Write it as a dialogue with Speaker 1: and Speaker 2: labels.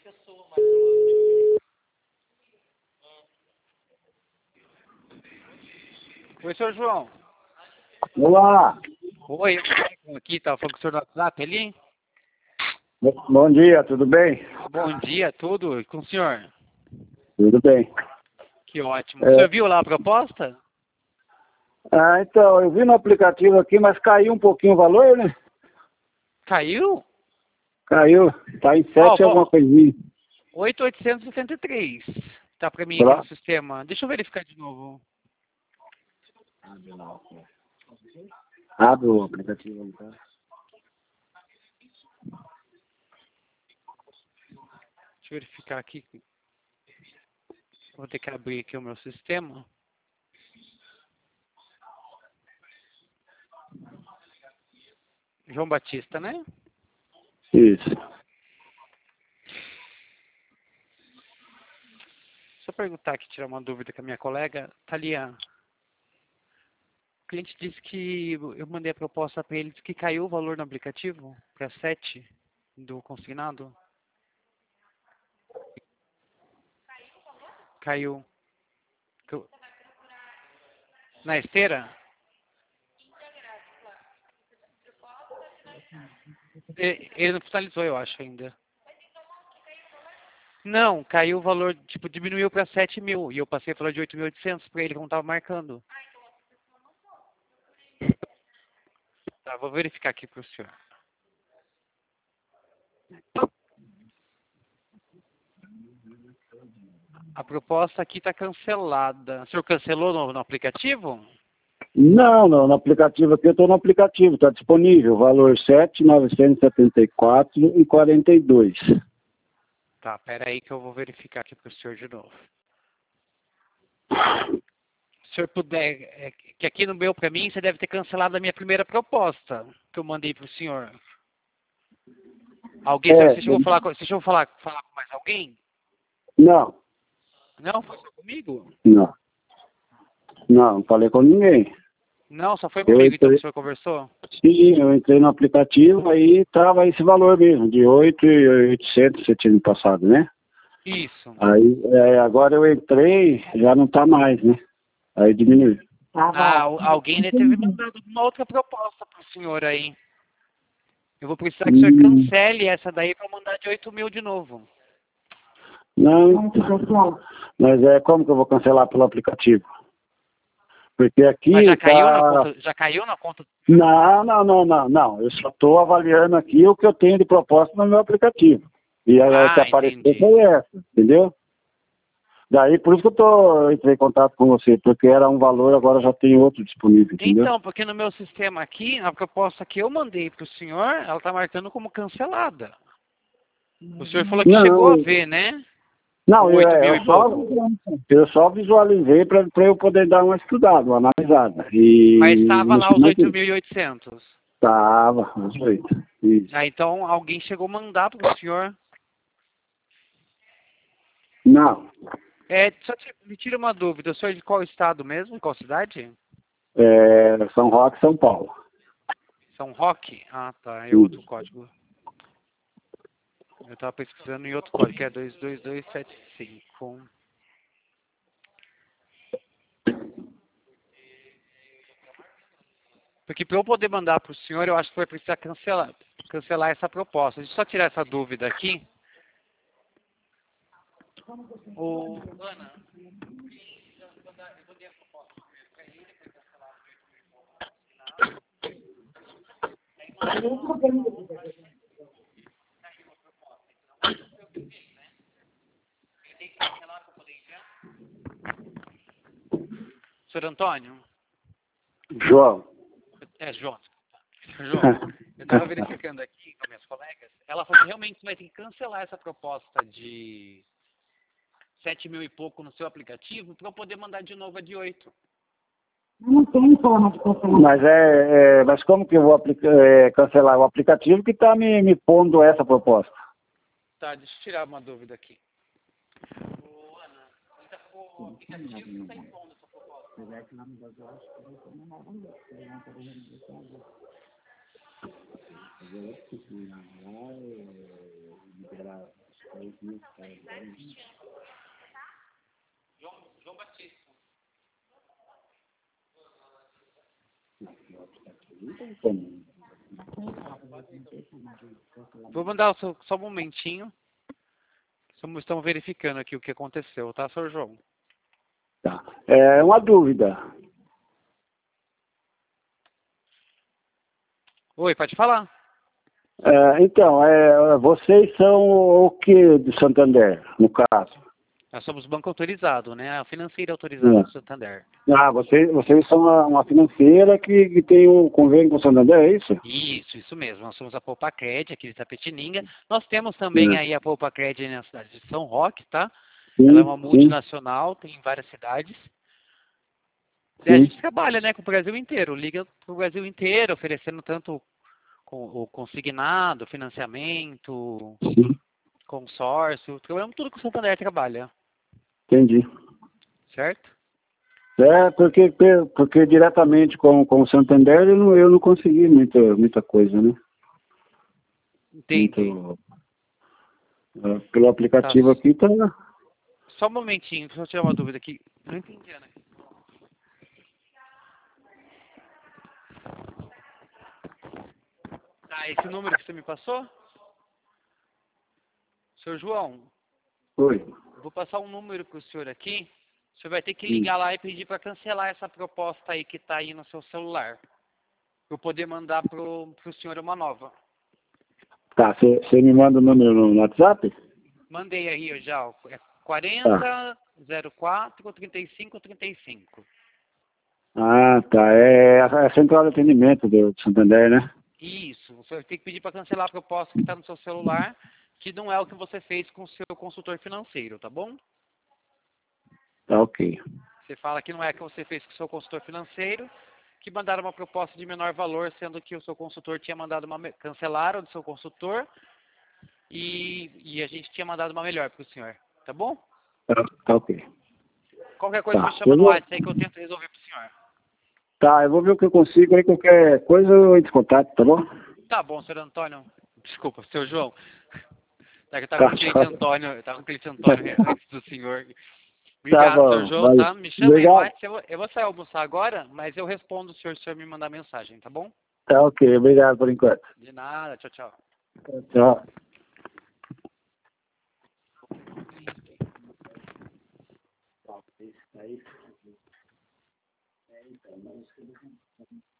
Speaker 1: Oi, senhor João.
Speaker 2: Olá,
Speaker 1: Oi, eu aqui, tava falando com o senhor no WhatsApp ali.
Speaker 2: bom dia, tudo bem?
Speaker 1: Bom dia, tudo? E com o senhor?
Speaker 2: Tudo bem.
Speaker 1: Que ótimo. O senhor viu lá a proposta?
Speaker 2: Então, eu vi no aplicativo aqui, mas caiu um pouquinho o valor, né?
Speaker 1: Caiu?
Speaker 2: Caiu, tá em
Speaker 1: Ó,
Speaker 2: 7 alguma coisinha.
Speaker 1: 8.863. Tá pra mim aqui no
Speaker 2: Pra...
Speaker 1: sistema. Deixa eu verificar de novo.
Speaker 2: Abre o aplicativo aí, tá?
Speaker 1: Deixa eu verificar aqui. Vou ter que abrir aqui o meu sistema. João Batista, né?
Speaker 2: Isso.
Speaker 1: Deixa eu perguntar aqui, tirar uma dúvida com a minha colega. Thalia, o cliente disse que eu mandei a proposta para ele, disse que caiu o valor no aplicativo para 7 do consignado. Caiu. Na esteira? Ele não finalizou, eu acho, ainda. Não, caiu o valor, tipo, diminuiu para 7.000. E eu passei a falar de 8.800 para ele, como estava marcando. Tá, vou verificar aqui para o senhor. A proposta aqui está cancelada. O senhor cancelou no aplicativo?
Speaker 2: Não, no aplicativo aqui, eu estou no aplicativo, está disponível, valor 7.974,42.
Speaker 1: Tá, pera aí que eu vou verificar aqui para o senhor de novo. Se o senhor puder, que aqui no meu, para mim, você deve ter cancelado a minha primeira proposta que eu mandei para o senhor. Alguém, você chegou a falar com, você chegou a falar com mais alguém?
Speaker 2: Não,
Speaker 1: Não, foi só comigo?
Speaker 2: não falei com ninguém.
Speaker 1: Não, só foi
Speaker 2: Eu
Speaker 1: comigo então que
Speaker 2: entrei,
Speaker 1: o senhor conversou?
Speaker 2: sim, eu entrei no aplicativo, aí estava esse valor mesmo, de 8.800 você tinha me passado, né?
Speaker 1: Isso.
Speaker 2: Aí, agora eu entrei, já não tá mais, né? Aí diminuiu.
Speaker 1: Alguém deve ter mandado uma outra proposta para o senhor aí. Eu vou precisar que o senhor
Speaker 2: Hum,
Speaker 1: cancele essa daí para mandar de 8.000 de novo.
Speaker 2: não, mas como que eu vou cancelar pelo aplicativo? Porque
Speaker 1: Mas
Speaker 2: aqui tá...
Speaker 1: já caiu na conta?
Speaker 2: Não. Eu só estou avaliando aqui o que eu tenho de proposta no meu aplicativo. E a que
Speaker 1: Ah,
Speaker 2: apareceu
Speaker 1: entendi.
Speaker 2: foi essa, entendeu? Daí, por isso que eu entrei em contato com você, porque era um valor, agora já tem outro disponível, entendeu?
Speaker 1: Então, porque no meu sistema aqui, a proposta que eu mandei para o senhor, ela está marcando como cancelada. O senhor falou que chegou a
Speaker 2: Não,
Speaker 1: ver, né? O
Speaker 2: não,
Speaker 1: 8.000 e pouco.
Speaker 2: eu só visualizei para eu poder dar uma estudada, uma analisada.
Speaker 1: Mas
Speaker 2: E
Speaker 1: estava lá os 8.800.
Speaker 2: estava, os 8. Isso.
Speaker 1: Ah, então alguém chegou a mandar para o senhor.
Speaker 2: Não,
Speaker 1: Me tira uma dúvida. O senhor é de qual estado mesmo? Qual cidade?
Speaker 2: São Roque, São Paulo.
Speaker 1: São Roque? Ah, tá. É outro
Speaker 2: Isso.
Speaker 1: código. Eu estava pesquisando em outro código, que é 22275. Porque para eu poder mandar para o senhor, eu acho que vai precisar cancelar essa proposta. Deixa eu só tirar essa dúvida aqui. Ana, senhor Antônio?
Speaker 2: João.
Speaker 1: João. João, eu estava verificando aqui com minhas colegas. Ela falou que realmente vai ter que cancelar essa proposta de 7.000 e pouco no seu aplicativo para eu poder mandar de novo a de 8.
Speaker 3: Não tem forma de cancelar.
Speaker 2: Mas como que eu vou cancelar o aplicativo que está me pondo essa proposta?
Speaker 1: Tá, deixa eu tirar uma dúvida aqui. Ana, o aplicativo que está impondo essa proposta. João Batista. Vou mandar só um momentinho. Estamos verificando aqui o que aconteceu, tá, Sr. João?
Speaker 2: Tá. É uma dúvida.
Speaker 1: Oi, pode falar.
Speaker 2: Então, vocês são o que de Santander, no caso?
Speaker 1: Nós somos banco autorizado, né? A financeira autorizada do Santander.
Speaker 2: Ah, vocês são uma financeira que tem um convênio com o Santander, é isso?
Speaker 1: Isso mesmo. Nós somos a Poupa-Cred aqui de Itapetininga. Nós temos também aí a Poupa-Cred na cidade de São Roque, tá?
Speaker 2: Sim,
Speaker 1: Ela é uma multinacional, tem em várias cidades. E a gente trabalha, né, com o Brasil inteiro. Liga para o Brasil inteiro, oferecendo tanto o consignado, financiamento, consórcio. Trabalhamos tudo que o Santander trabalha.
Speaker 2: Entendi.
Speaker 1: Certo?
Speaker 2: Porque diretamente com o Santander eu não consegui muita coisa, né?
Speaker 1: Entendi.
Speaker 2: Pelo aplicativo aqui tá...
Speaker 1: Só um momentinho, deixa eu tirar uma dúvida aqui. Não entendi, Ana. Tá, esse número que você me passou? Seu João,
Speaker 2: Oi.
Speaker 1: vou passar um número para o senhor aqui. O senhor vai ter que ligar lá e pedir para cancelar essa proposta aí que está aí no seu celular. Para eu poder mandar para o senhor uma nova.
Speaker 2: Tá, você me manda o número no WhatsApp?
Speaker 1: Mandei aí já, é 40 04 35 35.
Speaker 2: Ah, tá. É a central de atendimento do Santander, né?
Speaker 1: Isso, o senhor tem que pedir para cancelar a proposta que está no seu celular, que não é o que você fez com o seu consultor financeiro, tá bom?
Speaker 2: Tá, ok.
Speaker 1: Você fala que não é o que você fez com o seu consultor financeiro, que mandaram uma proposta de menor valor, sendo que o seu consultor tinha mandado cancelaram do seu consultor e a gente tinha mandado uma melhor para o senhor, tá bom?
Speaker 2: Tá ok.
Speaker 1: Qualquer coisa
Speaker 2: Tá.
Speaker 1: me chama no WhatsApp aí que eu tento resolver para o senhor.
Speaker 2: Tá, eu vou ver o que eu consigo aí, qualquer coisa eu entro em contato, tá bom?
Speaker 1: Tá bom, senhor Antônio. Desculpa, seu João. Tá com o cliente
Speaker 2: Tchau.
Speaker 1: Antônio, tá com o cliente Antônio antes do senhor.
Speaker 2: Tá
Speaker 1: Obrigado, seu
Speaker 2: bom.
Speaker 1: João,
Speaker 2: Valeu.
Speaker 1: tá? Me chama aí no
Speaker 2: Obrigado.
Speaker 1: WhatsApp. Eu vou sair almoçar agora, mas eu respondo se o senhor me mandar mensagem, tá bom?
Speaker 2: Tá ok, obrigado por enquanto.
Speaker 1: De nada, tchau, tchau.
Speaker 2: Tchau. Aí.